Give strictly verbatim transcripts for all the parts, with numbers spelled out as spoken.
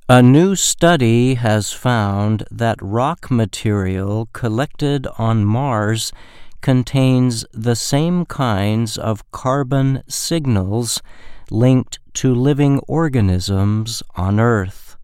A new study has found that rock material collected on Mars contains the same kinds of carbon signals linked to living organisms on Earth.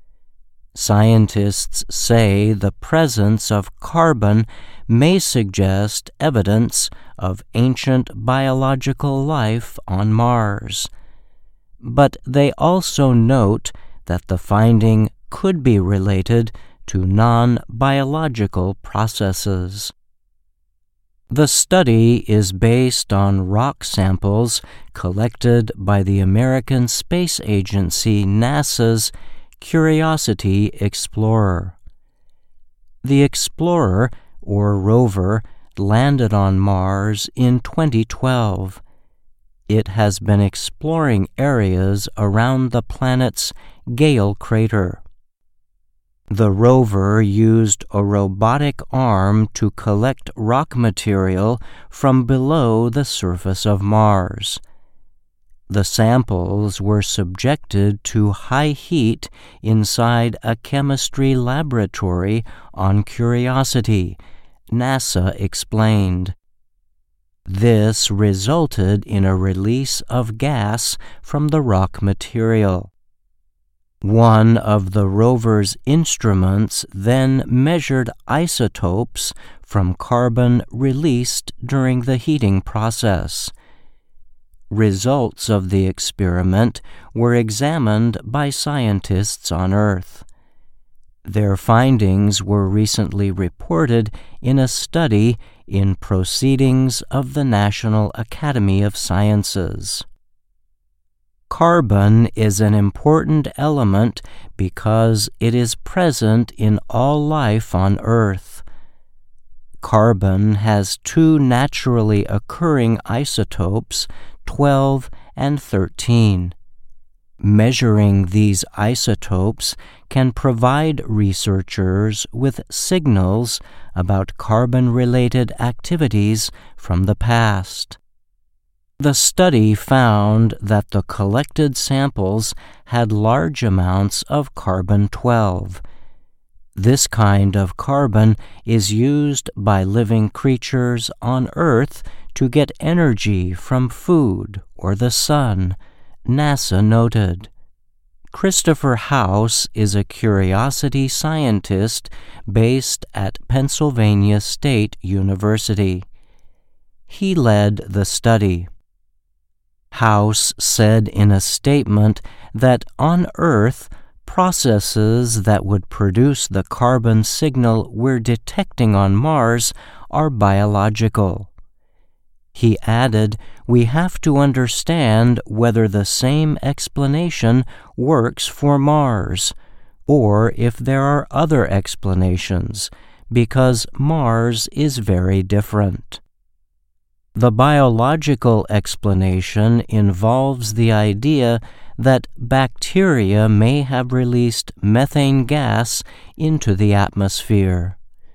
Scientists say the presence of carbon may suggest evidence of ancient biological life on Mars, but they also note that the finding could be related to non-biological processes. The study is based on rock samples collected by the American Space Agency NASA's Curiosity Explorer. The Explorer, or rover, landed on Mars in twenty twelve. It has been exploring areas around the planet's Gale crater. The rover used a robotic arm to collect rock material from below the surface of Mars. The samples were subjected to high heat inside a chemistry laboratory on Curiosity, NASA explained. This resulted in a release of gas from the rock material. One of the rover's instruments then measured isotopes from carbon released during the heating process. Results of the experiment were examined by scientists on Earth. Their findings were recently reported in a study in Proceedings of the National Academy of Sciences. Carbon is an important element because it is present in all life on Earth. Carbon has two naturally occurring isotopes, twelve and thirteen. Measuring these isotopes can provide researchers with signals about carbon-related activities from the past. The study found that the collected samples had large amounts of carbon twelve. This kind of carbon is used by living creatures on Earth to get energy from food or the sun, NASA noted. Christopher House is a Curiosity scientist based at Pennsylvania State University. He led the study. House said in a statement that on Earth, processes that would produce the carbon signal we're detecting on Mars are biological. He added, "We have to understand whether the same explanation works for Mars, or if there are other explanations, because Mars is very different." The biological explanation involves the idea that bacteria may have released methane gas into the atmosphere.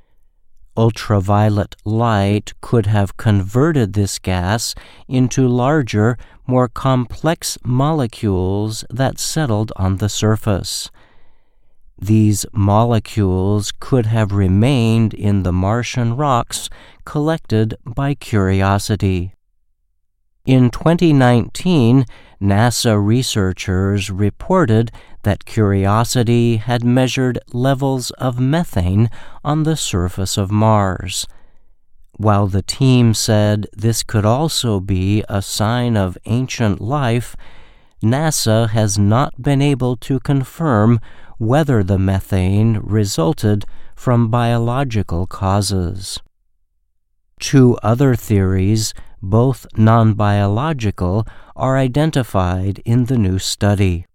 Ultraviolet light could have converted this gas into larger, more complex molecules that settled on the surface. These molecules could have remained in the Martian rocks collected by Curiosity. In twenty nineteen, NASA researchers reported that Curiosity had measured levels of methane on the surface of Mars. While the team said this could also be a sign of ancient life, NASA has not been able to confirm whether the methane resulted from biological causes. Two other theories, both non-biological, are identified in the new study.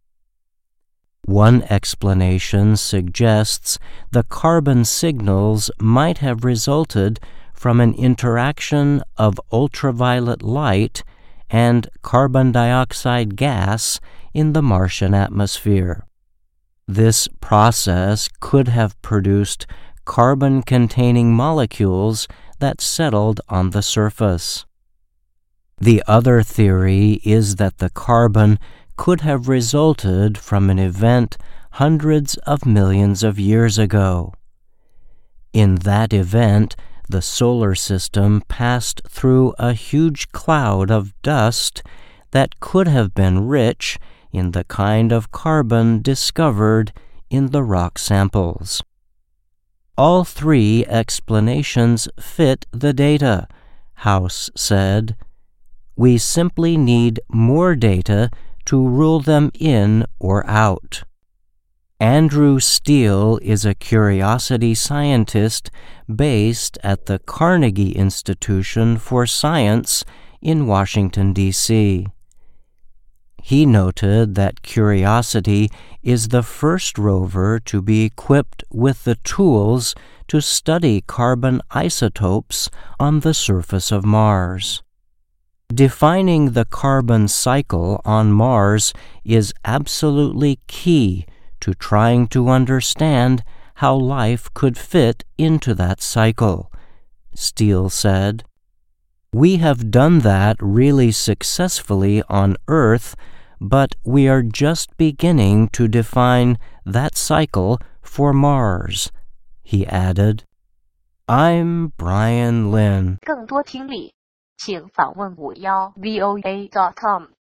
One explanation suggests the carbon signals might have resulted from an interaction of ultraviolet light and carbon dioxide gas in the Martian atmosphere. This process could have produced carbon-containing molecules that settled on the surface. The other theory is that the carbon could have resulted from an event hundreds of millions of years ago. In that event, the solar system passed through a huge cloud of dust that could have been rich in the kind of carbon discovered in the rock samples. All three explanations fit the data, House said. We simply need more data to rule them in or out. Andrew Steele is a curiosity scientist based at the Carnegie Institution for Science in Washington, D C He noted that Curiosity is the first rover to be equipped with the tools to study carbon isotopes on the surface of Mars. Defining the carbon cycle on Mars is absolutely key to trying to understand how life could fit into that cycle, Steele said. We have done that really successfully on Earth, but we are just beginning to define that cycle for Mars, he added. I'm Brian Lynn. 更多听力，请访问五幺 V O A dot com。